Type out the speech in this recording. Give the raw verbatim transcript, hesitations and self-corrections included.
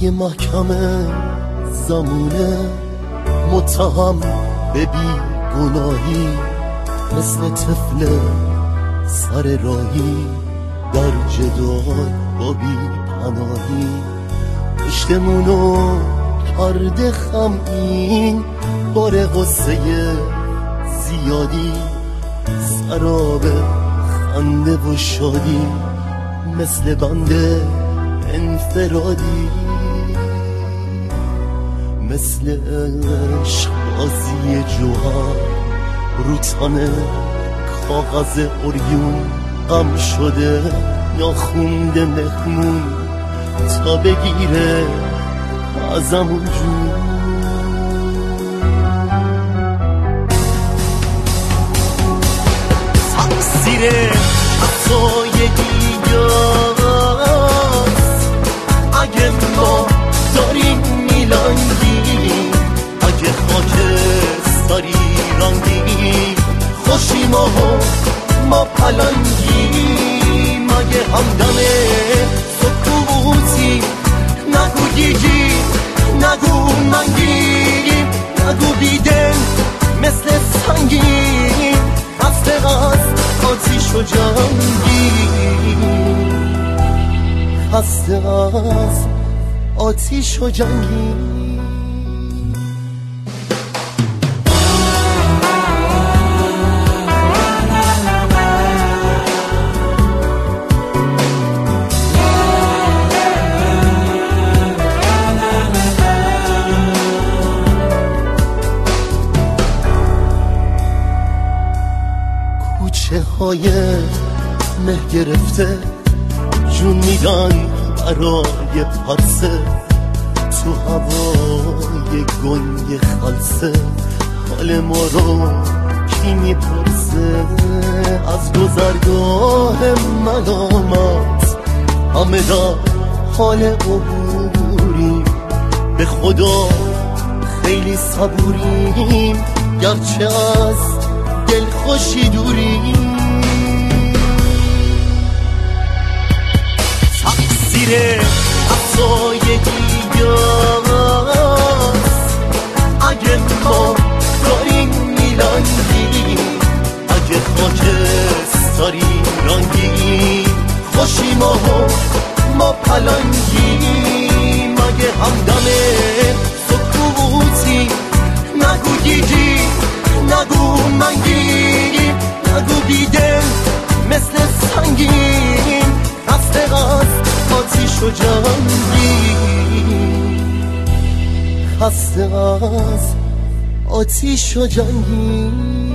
توی محکمه زمونه متهم به بیگناهی، مثل طفل سر راهی در جدال با بی پناهی. پشتمونو کرده خمین بار غصه زیادی، سراب خنده و شادی مثل بنده انفرادی، مثل عشق بازی جوهر رو تن کاغذ اوریون غم شده ناخونده مهمون تا بگیره ازمون جون. تقصیر خطای دیگاست اگه ما داریم میلنگیم، اگه خاکستری رنگیم خوشیم و ما پلنگیم، اگه همدم سکوتی نگو گیگی نگو منگیم، نگو بیدن مثل سنگیم، خسته از آتیش و جنگیم، خسته از آتیش و جنگیم. کوچه های مه گرفته جون میدن برای پرسه، تو هوای گنگ خلصه حال ما رو کی میپرسه؟ از گذرگاه ملامت همه در حال عبوریم، به خدا خیلی صبوریم گرچه از دل خوشی دوریم. تقصیر خطای دیگاست اگه ما داریم میلنگیم، اگه خاکستری رنگیم خوشیم و ما پلنگیم، اگه همدم سکوتی نگو گیگی نگو منگیم، نگو بیدن مثل سنگیم، خسته از آتیش و جنگیم، خسته از آتیش و جنگیم.